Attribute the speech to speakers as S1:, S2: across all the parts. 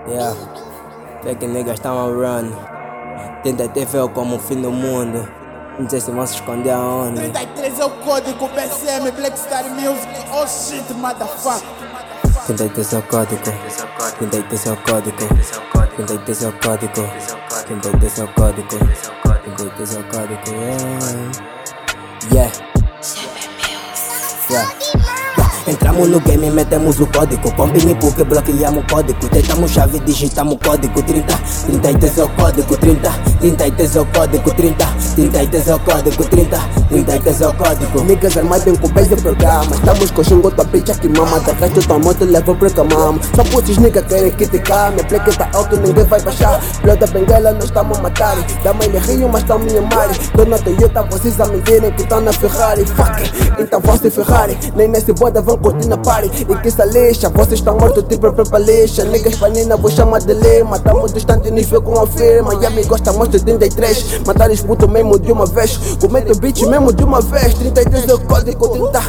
S1: Yeah, fake niggas estão a run. Tenta ter fé como o fim do mundo. Não sei se vão se esconder aonde.
S2: 33 é o código, BCM, Blackstar Music. Oh shit, motherfucker.
S1: 33 é o código. 33 é o código. 33 é o código. 33 é o código. 33 é o código. Yeah. Yeah. Entramos no game e metemos o código. Combine porque bloqueamos o código. Tentamos chave, digitamos o código. 33 é o código. 33 é o código. 33 é o código. 33 é o código.
S3: Niggas armados com base de programa. Estamos com xingo, tua bitch que mama. De resto tua moto leva pro camamo. Só putos niggas querem criticar. Minha placa tá alto, ninguém vai baixar. Blood da bengala, nós estamos a matar. Da mãe de Rio, mas estão me amar. Tô na Toyota, vocês a mentirem que estão na Ferrari. Fuck, então vão se Ferrari. Nem nesse boda vão curtir na party. E que essa lixa, vocês estão mortos tipo pra lixa. Niggas panina, vou chamar de lei. Matamos distante, nível com a firma. Miami gosta muito de 33. Matar os putos mesmo de uma vez. Comete o bitch mesmo de uma vez. 33 é o código, 30.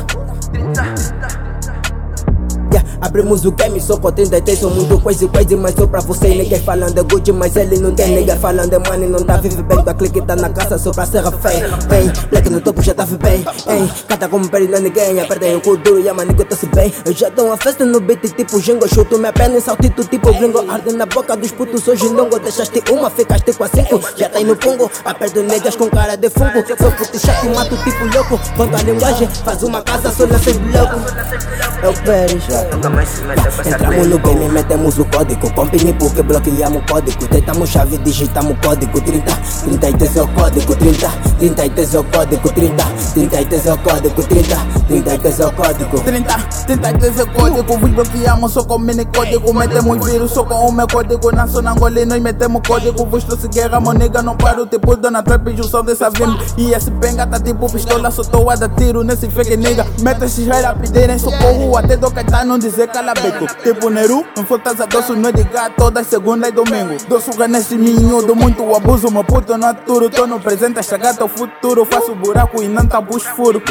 S1: Yeah, abrimos o game só com 33. Sou muito crazy, mas sou pra você. Niggas falando de Gucci, mas ele não tem. Niggas falando de money, não tá vive bem. Tua clique tá na casa só pra ser refém. Black no topo já tá bem. Cata como perde ninguém. Apertem o cu duro e a maniga tá se bem. Eu já dou uma festa no beat tipo Jingo. Chuto minha perna em saltito tipo gringo. Arde na boca dos putos, sou gindongo. Deixaste uma, ficaste com a 5. Já tá aí no pungo, aperto niggas com cara de fungo. Sou puto chato, mato tipo louco. Conto a linguagem, faz uma casa só na 6 bloco. Eu perish. Entramos no game e metemos o código. Combine porque bloqueamos o código. Tentamos chave, digitamos o código. 33 é o código. 33 é o código. 33 é o código. 33 é o código.
S2: 33 é o código. Vos bloqueamos só com mini código. Metemos vírus só com o meu código. Na zona Angola nós metemos código. Vos trouxe guerra, monega não paro. Tipo Dona Trap e junção dessa venda. E esse benga tá tipo pistola. Só tô a dar tiro nesse fake nigga. Mete esses rei rapidez em socorro. Até do Caetano dizer calabeco. Tipo Neru, em Fortaleza doce não é de gato. Toda segunda e domingo. Dou suga nesse miúdo, muito abuso. Meu puto não aturo. Tô no presente, a chegar ao futuro. Faço buraco e não tabuos furo.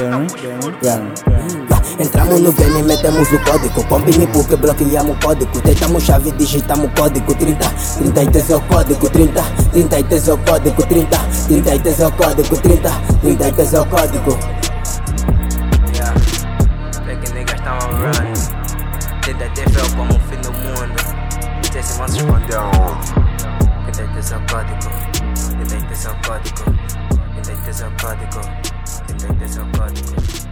S1: Entramos no game e metemos o código. Combine porque bloqueamos o código. Tentamos chave, digitamos o código. 33 é o código. 33 é o código. 33 é o código. 33 é o código. Yeah, fake niggas tão on run. Tenta ter fé como o fim do mundo. Não sei se vão se esconder aonde. 33 é o código. 33 é o código. 33 é o código. 33 é o código.